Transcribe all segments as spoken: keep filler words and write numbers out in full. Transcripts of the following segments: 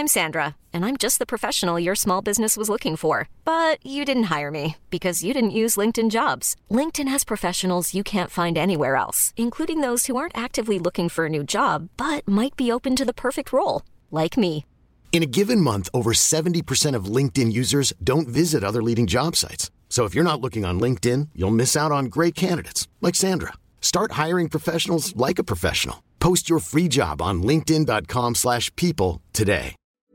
I'm Sandra, and I'm just the professional your small business was looking for. But you didn't hire me because you didn't use LinkedIn Jobs. LinkedIn has professionals you can't find anywhere else, including those who aren't actively looking for a new job, but might be open to the perfect role, like me. In a given month, over seventy percent of LinkedIn users don't visit other leading job sites. So if you're not looking on LinkedIn, you'll miss out on great candidates like Sandra. Start hiring professionals like a professional. Post your free job on linkedin dot com slash people today.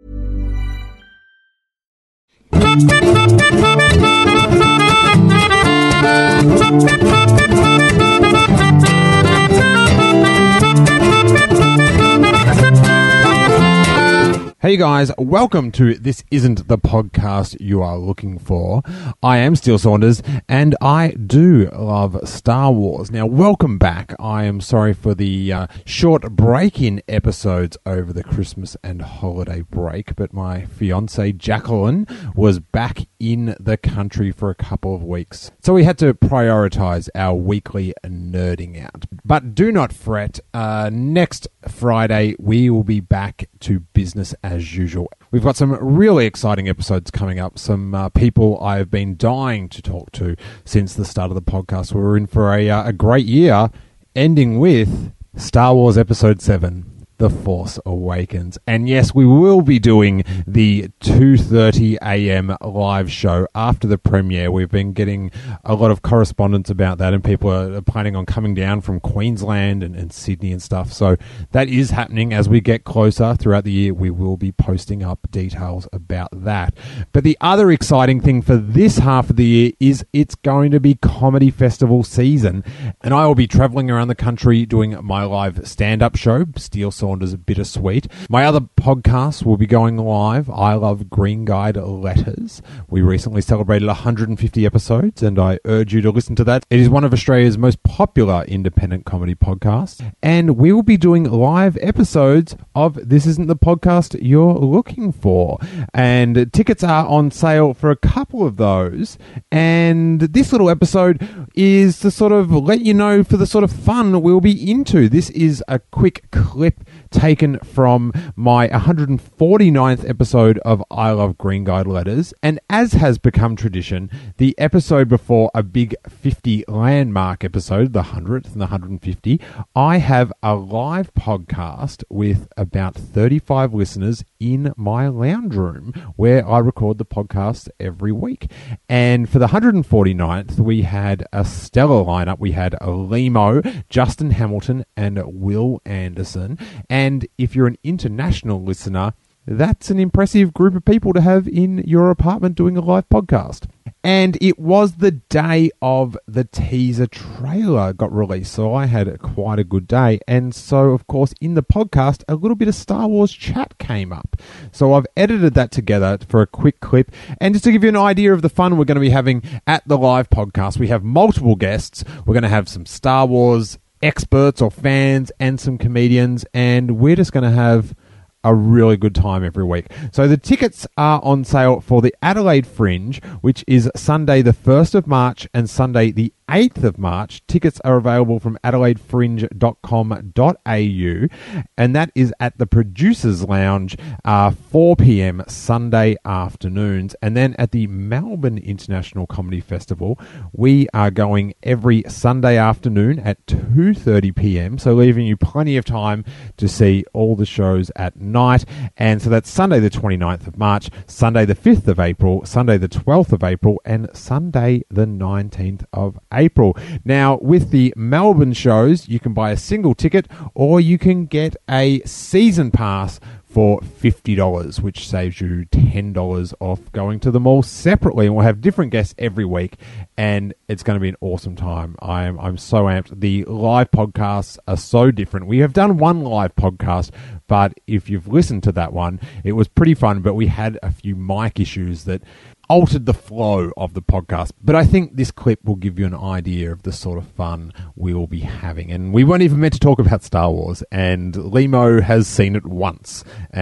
Hey guys, welcome to This Isn't the Podcast You Are Looking For. I am Steele Saunders, and I do love Star Wars. Now, welcome back. I am sorry for the uh, short break-in episodes over the Christmas and holiday break, but my fiancée Jacqueline was back in the country for a couple of weeks, so we had to prioritize our weekly nerding out. But do not fret, uh, next Friday we will be back to business as usual. We've got some really exciting episodes coming up, some uh, people I've been dying to talk to since the start of the podcast. We're in for a, uh, a great year, ending with Star Wars Episode seven. The Force Awakens. And yes, we will be doing the two thirty a.m. live show after the premiere. We've been getting a lot of correspondence about that, and people are planning on coming down from Queensland and, and Sydney and stuff. So that is happening. As we get closer throughout the year, we will be posting up details about that. But the other exciting thing for this half of the year is it's going to be Comedy Festival season, and I will be traveling around the country doing my live stand-up show, Steele Saunders Bittersweet. My other podcasts will be going live. I Love Green Guide Letters. We recently celebrated one hundred fifty episodes, and I urge you to listen to that. It is one of Australia's most popular independent comedy podcasts, and we will be doing live episodes of This Isn't the Podcast You're Looking For, and tickets are on sale for a couple of those. And this little episode is to sort of let you know for the sort of fun we'll be into. This is a quick clip taken from my one hundred forty-ninth episode of I Love Green Guide Letters, and as has become tradition, the episode before a big fifty landmark episode, the one hundredth and the one hundred fifty, I have a live podcast with about thirty-five listeners in my lounge room where I record the podcast every week. And for the one hundred forty-ninth, we had a stellar lineup. We had Limo, Justin Hamilton, and Will Anderson. And if you're an international listener, that's an impressive group of people to have in your apartment doing a live podcast. And it was the day of the teaser trailer got released, so I had quite a good day. And so, of course, in the podcast, a little bit of Star Wars chat came up. So I've edited that together for a quick clip. And just to give you an idea of the fun we're going to be having at the live podcast, we have multiple guests. We're going to have some Star Wars experts or fans and some comedians, and we're just going to have a really good time every week. So the tickets are on sale for the Adelaide Fringe, which is Sunday the first of March and Sunday the eighth of March. Tickets are available from adelaide fringe dot com dot a u, and that is at the Producers Lounge, uh, four p.m. Sunday afternoons. And then at the Melbourne International Comedy Festival, we are going every Sunday afternoon at two thirty p.m, so leaving you plenty of time to see all the shows at night. And so that's Sunday the twenty-ninth of March, Sunday the fifth of April, Sunday the twelfth of April, and Sunday the nineteenth of April. Now, with the Melbourne shows, you can buy a single ticket or you can get a season pass for fifty dollars, which saves you ten dollars off going to them all separately. And we'll have different guests every week, and it's going to be an awesome time. I'm I'm so amped. The live podcasts are so different. We have done one live podcast, but if you've listened to that one, it was pretty fun, but we had a few mic issues that altered the flow of the podcast. But I think this clip will give you an idea of the sort of fun we will be having. And we weren't even meant to talk about Star Wars, and Limo has seen it once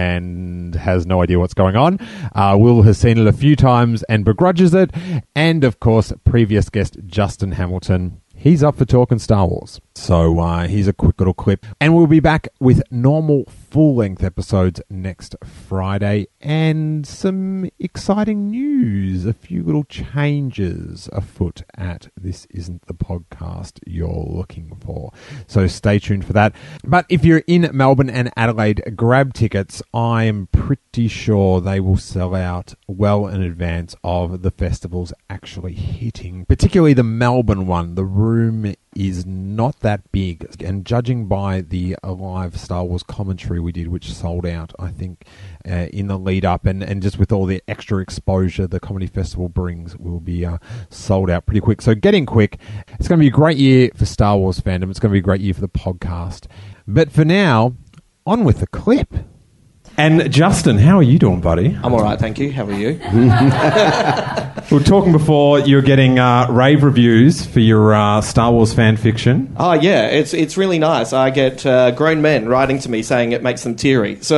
and has no idea what's going on. Uh, Will has seen it a few times and begrudges it. And of course, previous guest Justin Hamilton, he's up for talking Star Wars. So uh, here's a quick little clip. And we'll be back with normal full-length episodes next Friday and some exciting news. A few little changes afoot at This Isn't the Podcast You're Looking For. So stay tuned for that. But if you're in Melbourne and Adelaide, grab tickets. I am pretty sure they will sell out well in advance of the festivals actually hitting, particularly the Melbourne one. The room is not that big, and judging by the live Star Wars commentary we did, which sold out, I think, uh, in the lead up, and, and just with all the extra exposure the comedy festival brings, will be uh, sold out pretty quick. So get in quick. It's going to be a great year for Star Wars fandom. It's going to be a great year for the podcast. But for now, on with the clip. And Justin, how are you doing, buddy? I'm all right, thank you. How are you? We were talking before you were getting uh, rave reviews for your uh, Star Wars fan fiction. Oh, yeah, it's it's really nice. I get uh, grown men writing to me saying it makes them teary. So,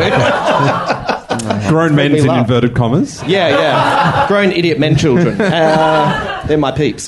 grown men in inverted commas. Yeah, yeah, grown idiot men children. Uh, they're my peeps.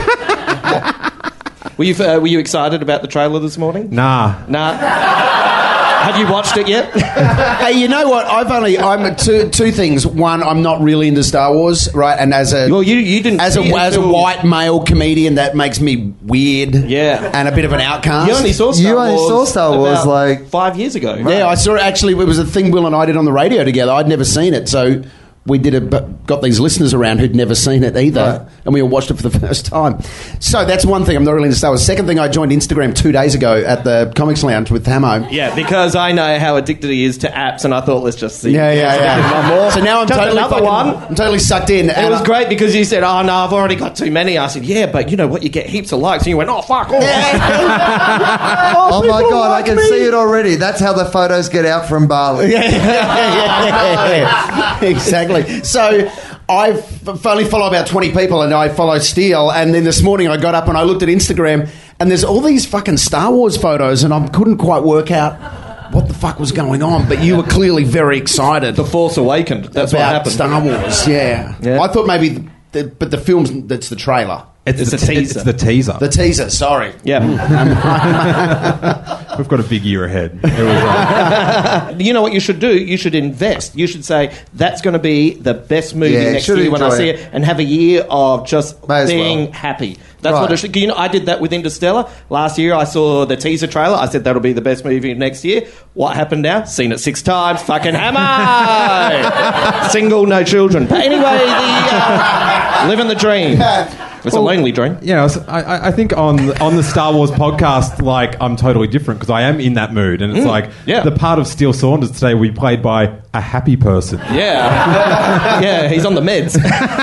Were you uh, were you excited about the trailer this morning? Nah, nah. Have you watched it yet? Hey, you know what? I've only I'm two two things. One, I'm not really into Star Wars, right? And as a well, you you didn't as a as a white male comedian, that makes me weird. Yeah, and a bit of an outcast. You only saw Star you Wars. only saw Star Wars like five years ago. Right? Yeah, I saw it. Actually, it was a thing Will and I did on the radio together. I'd never seen it, so we did a, got these listeners around who'd never seen it either, right. And we all watched it for the first time. So that's one thing. I'm not really into Star Wars. Second thing, I joined Instagram two days ago at the Comics Lounge with Hamo. Yeah, because I know how addicted he is to apps, and I thought, let's just see. Yeah, yeah, yeah. More. So now I'm just totally another fucking, one. I'm totally sucked in. And it was I, great because you said, oh, no, I've already got too many. I said, yeah, but you know what? You get heaps of likes. And you went, oh, fuck. Oh, oh, oh my God, like I can me. see it already. That's how the photos get out from Bali. Yeah, yeah, yeah, yeah. Exactly. So I f- only follow about twenty people, and I follow Steele. And then this morning I got up and I looked at Instagram, and there's all these fucking Star Wars photos, and I couldn't quite work out what the fuck was going on. But you were clearly very excited. The Force Awakened. That's about what happened. Star Wars. Yeah. yeah. I thought maybe, the, the, but the film's that's the trailer. It's, it's, the, the teaser. It's the teaser. The teaser, sorry. Yeah. We've got a big year ahead. It was, uh... You know what you should do? You should invest. You should say, that's going to be the best movie yeah, next year when I see it. it, and have a year of just being well. happy. That's right. what it should... You know, I did that with Interstellar. Last year I saw the teaser trailer. I said, that'll be the best movie next year. What happened now? Seen it six times. Fucking hammer! Single, no children. But anyway, the, uh, living the dream. It's well, a lonely dream. Yeah, I, I think on on the Star Wars podcast, like, I'm totally different because I am in that mood, and it's mm, like yeah. the part of Steele Saunders today will be played by a happy person. Yeah, yeah, he's on the meds.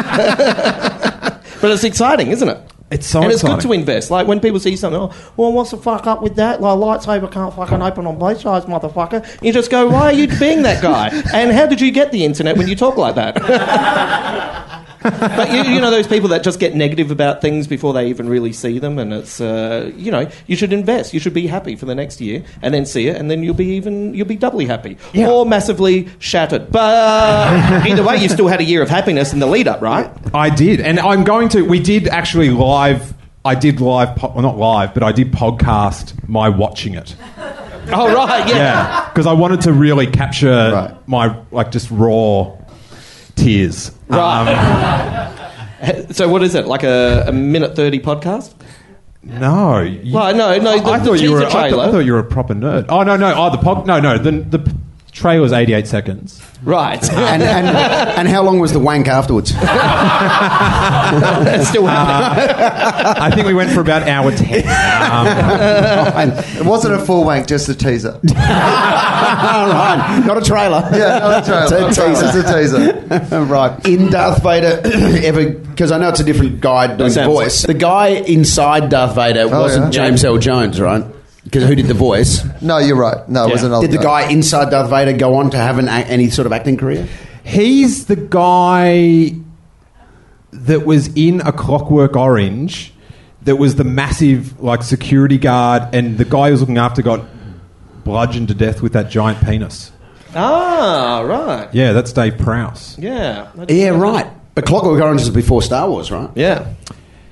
But it's exciting, isn't it? It's so and exciting. It's good to invest. Like when people see something, oh, well, what's the fuck up with that? Like, lightsaber can't fucking open on both sides, motherfucker. You just go, why are you being that guy? And how did you get the internet when you talk like that? But you, you know those people that just get negative about things before they even really see them, and it's uh, you know you should invest. You should be happy for the next year, and then see it, and then you'll be even you'll be doubly happy, yeah. or massively shattered. But either way, you still had a year of happiness in the lead up, right? I did, and I'm going to. We did actually live. I did live, well, not live, but I did podcast my watching it. Oh right, yeah, yeah, because I wanted to really capture right. my like just raw tears. Right. Um, so what is it, like a, a minute thirty podcast? No. You, well, no, no. The, I, the thought you were. I thought, I thought you were a proper nerd. Oh no, no. Oh, the pod. No, no. The the trailer was eighty-eight seconds. Right. and, and and how long was the wank afterwards? Still happening. Uh, I think we went for about hour ten. Um, it wasn't a full wank, just a teaser. Right. Not a trailer. Yeah, not a trailer. It's a teaser. It's a teaser. Right. In Darth Vader, ever, because I know it's a different guy doing the voice. Like... The guy inside Darth Vader oh, wasn't yeah. James yeah. Earl Jones, right? Because who did the voice? No, you're right. No, it yeah. was an old Did the guy inside Darth Vader go on to have an, any sort of acting career? He's the guy that was in A Clockwork Orange that was the massive like security guard, and the guy who was looking after got bludgeoned to death with that giant penis. Ah, right. Yeah, that's Dave Prowse. Yeah. Yeah, right. But Clockwork Orange is before Star Wars, right? Yeah.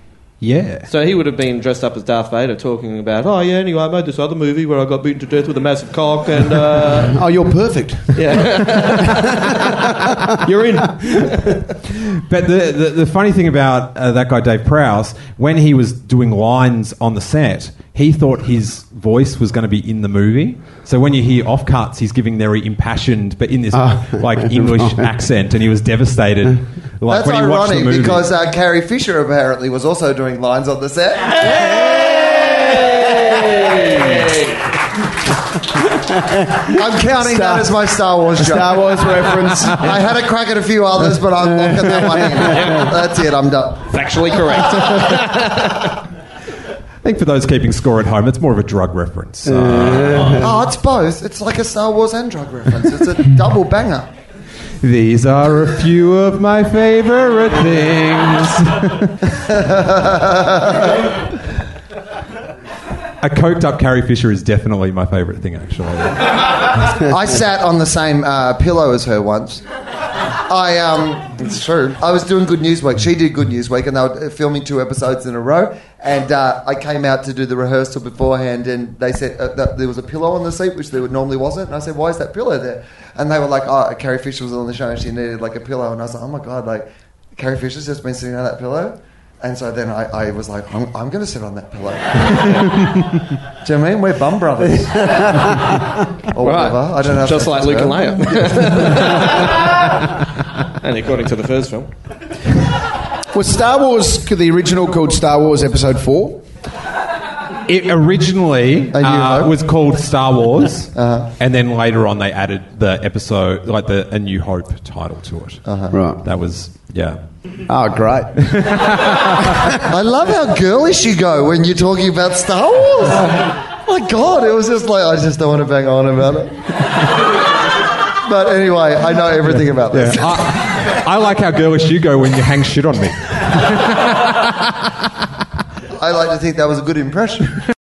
Yeah. So he would have been dressed up as Darth Vader talking about, oh, yeah, anyway, I made this other movie where I got beaten to death with a massive cock and... Uh, Oh, you're perfect. yeah. You're in. But the, the, the funny thing about uh, that guy, Dave Prowse, when he was doing lines on the set, he thought his voice was going to be in the movie. So when you hear off-cuts, he's giving very impassioned, but in this Oh. like English accent, and he was devastated. Like That's when he watched the ironic movie. because uh, Carrie Fisher apparently was also doing lines on the set. I'm counting Star- that as my Star Wars joke. Star Wars reference. I had a crack at a few others, but I'm locking that one in. That's it, I'm done. Factually correct. I think for those keeping score at home, it's more of a drug reference. Uh, Oh, it's both. It's like a Star Wars and drug reference. It's a double banger. These are a few of my favourite things. A coked up Carrie Fisher is definitely my favourite thing, actually. I sat on the same uh, pillow as her once. I um, it's true. I was doing Good News Week. She did Good News Week, and they were filming two episodes in a row. And uh, I came out to do the rehearsal beforehand, and they said uh, that there was a pillow on the seat, which there normally wasn't. And I said, "Why is that pillow there?" And they were like, "Oh, Carrie Fisher was on the show, and she needed like a pillow." And I was like, "Oh my god, like Carrie Fisher's just been sitting on that pillow." And so then I, I was like, I'm, I'm going to sit on that pillow. Do you know what I mean? We're bum brothers. Or whatever. I don't know. if Just that's like Luke and term. Leia. And according to the first film. Was Star Wars the original called Star Wars Episode Four? It originally A New uh, Hope? was called Star Wars, Uh-huh. and then later on they added the episode, like the A New Hope title to it. Uh-huh. Right. That was, yeah. Oh, great. I love how girlish you go when you're talking about Star Wars. My God, it was just like, I just don't want to bang on about it. But anyway, I know everything about this. I, I like how girlish you go when you hang shit on me. I like to think that was a good impression.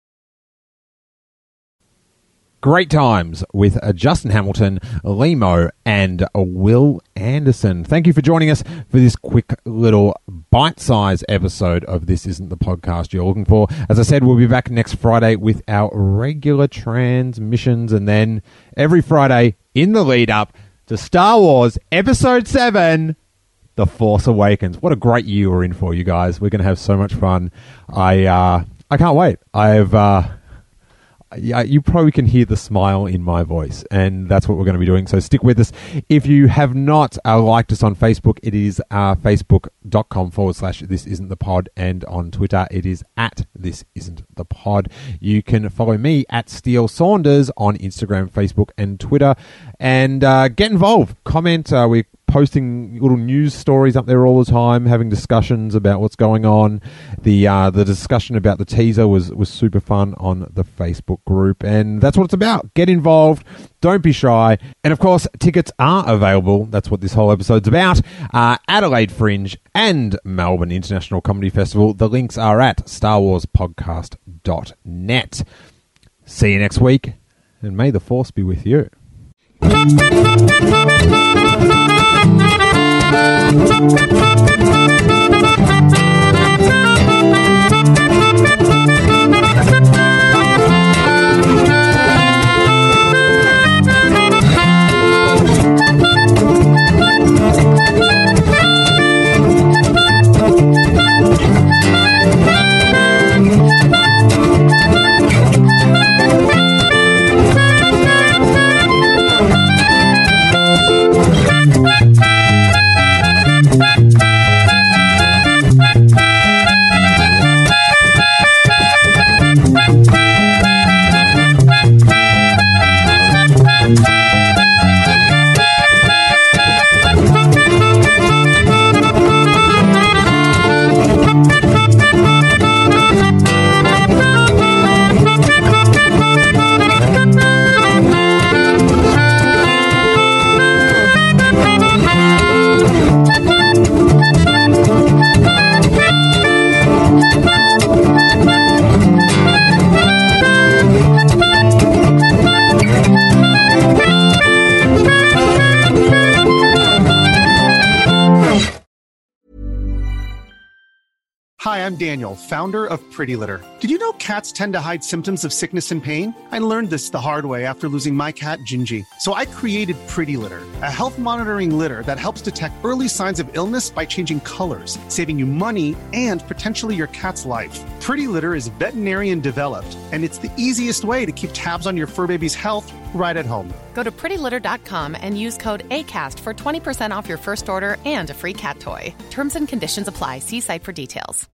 Great times with uh, Justin Hamilton, Limo, and uh, Will Anderson. Thank you for joining us for this quick little bite-sized episode of This Isn't the Podcast You're Looking For. As I said, we'll be back next Friday with our regular transmissions, and then every Friday in the lead-up to Star Wars Episode seven, The Force Awakens. What a great year we're in for, you guys. We're going to have so much fun. I uh, I can't wait. I've... Uh, Yeah, you probably can hear the smile in my voice, and that's what we're going to be doing. So stick with us. If you have not uh, liked us on Facebook, it is uh, facebook.com forward slash This Isn't the Pod, and on Twitter, it is at This Isn't the Pod. You can follow me at Steele Saunders on Instagram, Facebook, and Twitter, and uh, get involved. Comment. Uh, we're posting little news stories up there all the time, having discussions about what's going on. The uh, the discussion about the teaser was, was super fun on the Facebook group, and that's what it's about. Get involved. Don't be shy. And of course, tickets are available. That's what this whole episode's about. Uh, Adelaide Fringe and Melbourne International Comedy Festival. The links are at star wars podcast dot net. See you next week, and may the Force be with you. Hi, I'm Daniel, founder of Pretty Litter. Did you know cats tend to hide symptoms of sickness and pain? I learned this the hard way after losing my cat, Gingy. So I created Pretty Litter, a health monitoring litter that helps detect early signs of illness by changing colors, saving you money and potentially your cat's life. Pretty Litter is veterinarian developed, and it's the easiest way to keep tabs on your fur baby's health right at home. Go to pretty litter dot com and use code ACAST for twenty percent off your first order and a free cat toy. Terms and conditions apply. See site for details.